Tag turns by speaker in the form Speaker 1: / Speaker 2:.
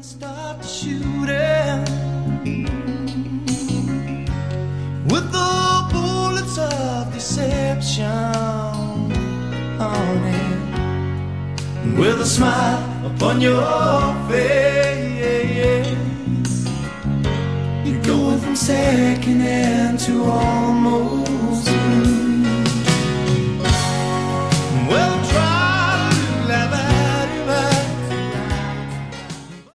Speaker 1: Start the shooting with the bullets of deception on it, with a smile upon your face. You're going from second hand to almost